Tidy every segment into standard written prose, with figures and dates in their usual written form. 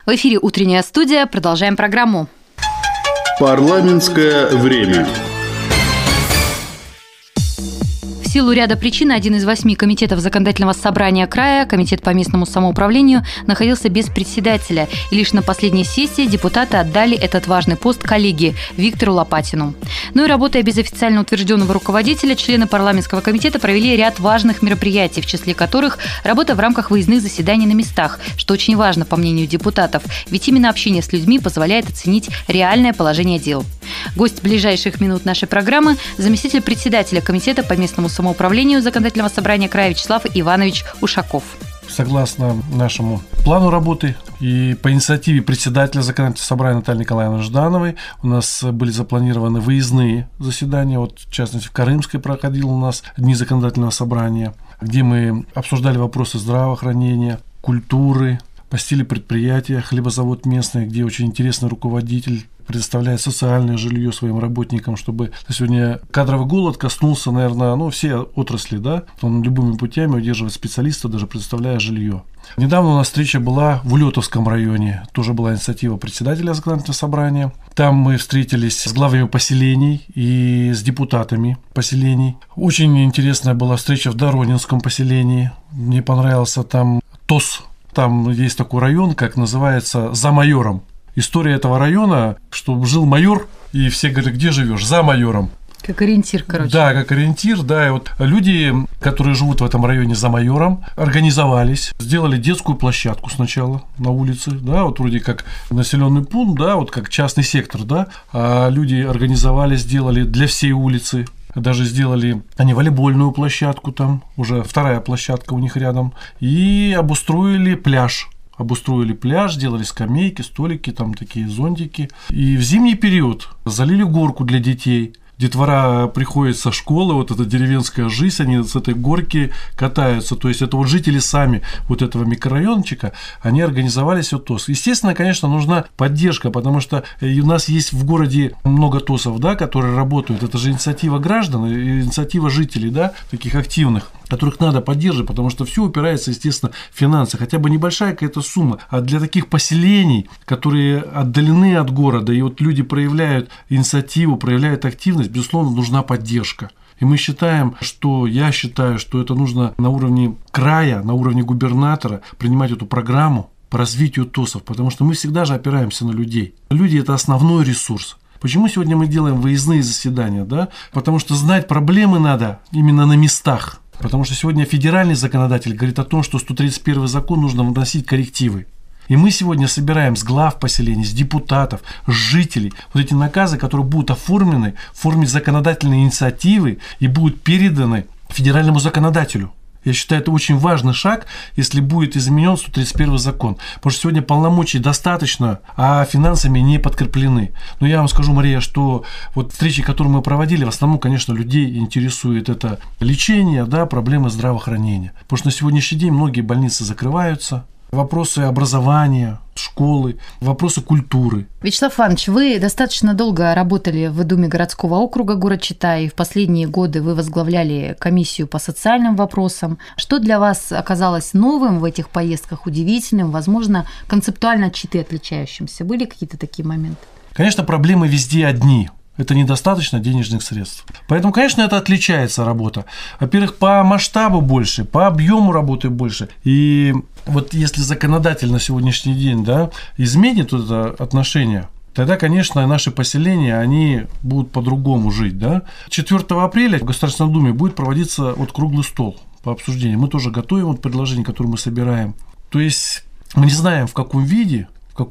В эфире «Утренняя студия». Продолжаем программу. Парламентское время. В силу ряда причин один из 8 комитетов Законодательного собрания края, комитет по местному самоуправлению, находился без председателя. И лишь на последней сессии депутаты отдали этот важный пост коллеге Виктору Лопатину. Ну и работая без официально утвержденного руководителя, члены парламентского комитета провели ряд важных мероприятий, в числе которых работа в рамках выездных заседаний на местах, что очень важно, по мнению депутатов, ведь именно общение с людьми позволяет оценить реальное положение дел. Гость ближайших минут нашей программы – заместитель председателя комитета по местному самоуправлению Законодательного собрания края Вячеслав Иванович Ушаков. Согласно нашему плану работы и по инициативе председателя Законодательного собрания Натальи Николаевны Ждановой у нас были запланированы выездные заседания. Вот, в частности, в Карымской проходил у нас дни Законодательного собрания, где мы обсуждали вопросы здравоохранения, культуры, посетили предприятия, хлебозавод местный, где очень интересный руководитель предоставляет социальное жилье своим работникам, чтобы сегодня кадровый голод коснулся, наверное, все отрасли, да, он любыми путями удерживает специалиста, даже предоставляя жилье. Недавно у нас встреча была в Улетовском районе, тоже была инициатива председателя Законодательного собрания. Там мы встретились с главами поселений и с депутатами поселений. Очень интересная была встреча в Доронинском поселении. Мне понравился там ТОС. Там есть такой район, как называется, за майором. История этого района, что жил майор, и все говорят, где живешь? За майором. Как ориентир, короче. Да, как ориентир, да. И вот люди, которые живут в этом районе за майором, организовались, сделали детскую площадку сначала на улице, да, вот вроде как населенный пункт, да, вот как частный сектор, да, а люди организовались, сделали для всей улицы. Даже сделали они волейбольную площадку там, уже вторая площадка у них рядом, и обустроили пляж. Делали скамейки, столики, там такие зонтики. И в зимний период залили горку для детей. Детвора приходит со школы, вот эта деревенская жизнь, они с этой горки катаются. То есть это вот жители сами вот этого микрорайончика, они организовались вот ТОС. Естественно, конечно, нужна поддержка, потому что у нас есть в городе много ТОСов, да, которые работают. Это же инициатива граждан, инициатива жителей, да, таких активных, которых надо поддерживать, потому что все упирается, естественно, в финансы. Хотя бы небольшая какая-то сумма. А для таких поселений, которые отдалены от города, и вот люди проявляют инициативу, проявляют активность, безусловно, нужна поддержка. И мы я считаю, что это нужно на уровне края, на уровне губернатора принимать эту программу по развитию ТОСов, потому что мы всегда же опираемся на людей. Люди – это основной ресурс. Почему сегодня мы делаем выездные заседания? Да? Потому что знать проблемы надо именно на местах. Потому что сегодня федеральный законодатель говорит о том, что 131 закон нужно вносить коррективы. И мы сегодня собираем с глав поселений, с депутатов, с жителей вот эти наказы, которые будут оформлены в форме законодательной инициативы и будут переданы федеральному законодателю. Я считаю, это очень важный шаг, если будет изменен 131 закон. Потому что сегодня полномочий достаточно, а финансами не подкреплены. Но я вам скажу, Мария, что вот встречи, которые мы проводили, в основном, конечно, людей интересует это лечение, да, проблемы здравоохранения. Потому что на сегодняшний день многие больницы закрываются. Вопросы образования, школы, вопросы культуры. Вячеслав Иванович, вы достаточно долго работали в Думе городского округа город Чита, и в последние годы вы возглавляли комиссию по социальным вопросам. Что для вас оказалось новым в этих поездках, удивительным, возможно, концептуально от Читы отличающимся? Были какие-то такие моменты? Конечно, проблемы везде одни. Это недостаточно денежных средств. Поэтому, конечно, это отличается работа. Во-первых, по масштабу больше, по объему работы больше. И вот если законодатель на сегодняшний день, да, изменит это отношение, тогда, конечно, наши поселения, они будут по-другому жить. Да? 4 апреля в Государственной Думе будет проводиться вот круглый стол по обсуждению. Мы тоже готовим вот предложения, которые мы собираем. То есть мы не знаем, в каком виде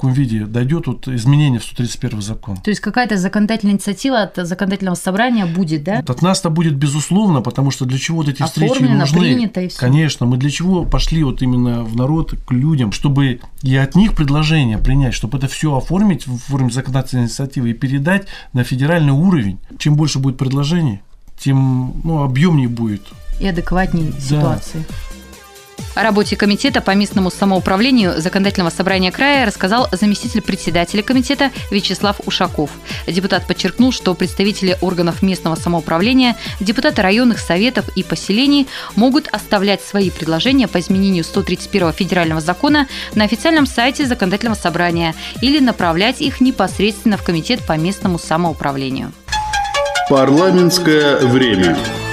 дойдет вот изменение в 131 закон. То есть какая-то законодательная инициатива от законодательного собрания будет, да? От нас это будет безусловно, потому что для чего вот эти встречи нужны? Принято, и всё. Конечно, мы для чего пошли вот именно в народ, к людям, чтобы и от них предложения принять, чтобы это все оформить в форме законодательной инициативы и передать на федеральный уровень. Чем больше будет предложений, тем объемнее будет. И адекватнее ситуации. О работе комитета по местному самоуправлению Законодательного собрания края рассказал заместитель председателя комитета Вячеслав Ушаков. Депутат подчеркнул, что представители органов местного самоуправления, депутаты районных советов и поселений могут оставлять свои предложения по изменению 131 федерального закона на официальном сайте Законодательного собрания или направлять их непосредственно в комитет по местному самоуправлению. Парламентское время.